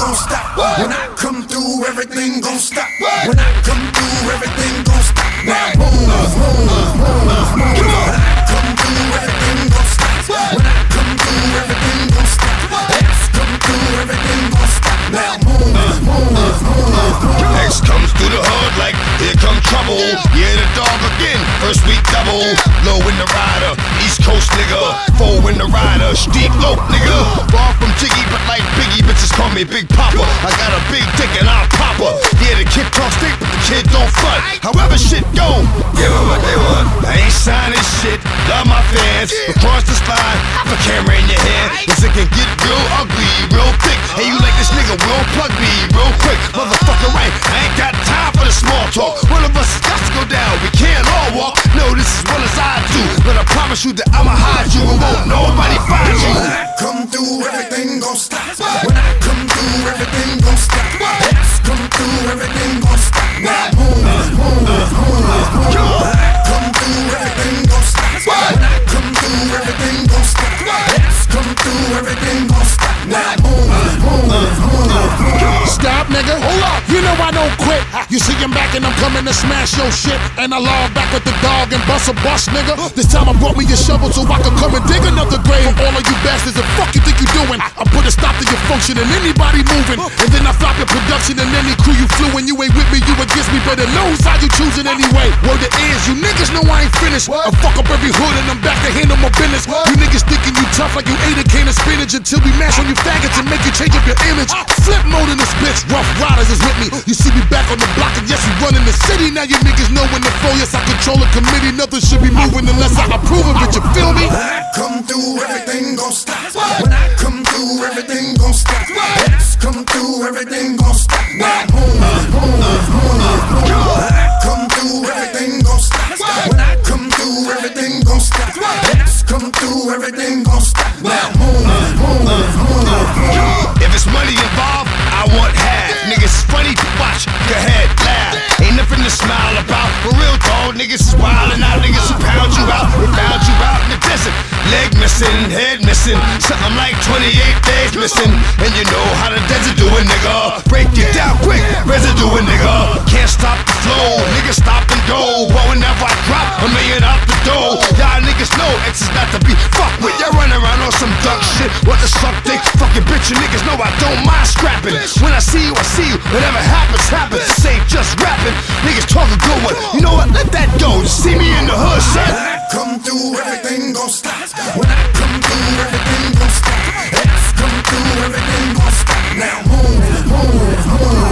gon' stop. When I come through, everything gon' stop. When I come through, everything gon' stop. Now move, move, move, move. When I come through, everything gon' stop. When I come through, everything gon' stop. X come through, everything gon' stop. Now move, move, move. X comes through the hood like here come trouble. Yeah, the dog again, first week double. Low in the rider, East Coast nigga. Four in the rider, steep low nigga. Far from Jiggy, but like Biggie, bitches call me Big Papa. I got a big dick and I'll pop her. Yeah, the kid talks thick, but the kid don't front. However shit go, give them what they want. I ain't signing shit, love my fans. Across the slide, have a camera in your hand. Cause it can get real ugly, real thick. Hey, you like this nigga, will plug me real quick. Motherfucker, right, I ain't got time for the small talk. One of us got to go down, we can't all walk. No, this is well as I do, but I promise you that I'ma hide you and won't nobody find you. When I come through, everything gon' stop. When I come through, everything gon' stop. X come through, everything gon' stop. Now move, move, move, move. When I come through, everything gon' stop. When I come through, everything gon' stop. X come through, everything gon' stop. Now move, move, move. Stop, nigga. Hold up. You know I don't quit. You see I'm back and I'm coming to smash your shit. And I log back with the dog and bust a bus, nigga. This time I brought me a shovel so I could come and dig another grave for all of you bastards. And fuck you think you doing? I put a stop to your function and anybody moving. And then I flop your production and any crew you flew. And you ain't with me, you against me. Better know side you choosing anyway. Word it is, you niggas know I ain't finished. I fuck up every hood and I'm back to handle my business. You niggas thinking you tough like you ate a can of spinach until we mash on you faggots and make you change up your image. Flip mode in this bitch, Rough Riders is with me. You see me back on the block and yes, we running the city. Now you niggas know when to flow. Yes, I control a committee. Nothing should be moving unless I approve of it. You feel me? When I come through, everything gon' stop. When I come through, everything gon' stop. X come through, everything gon' stop. Now move, move, move. When I come through, everything gon' stop. When I come through, everything gon' stop. X come through, everything gon' stop. Now move, move, move. If it's money involved, I want half. Niggas is funny to watch, go ahead, laugh. Ain't nothing to smile about. For real dog, niggas is wildin' out. Niggas who pound you out, they found you out in the desert. Leg missing, head missing, something like 28 days missing. And you know how the desert do it, nigga. Break it down quick, residue it, nigga. Can't stop the flow, niggas stop and go. But whenever I drop $1 million out the door, y'all niggas know X is not to be fucked with. Y'all run around on some duck shit. What the suck dick? Fucking bitch, you niggas know I don't mind scrapping. When I see you, I see you. Whatever happens, happens. This ain't just rapping. Niggas talk a good one. You know what? Let that go. You see me in the hood, shit. When I come through, everything gon' stop. When I come through, everything gon' stop. X come through, everything gon' stop. Now move, move, move.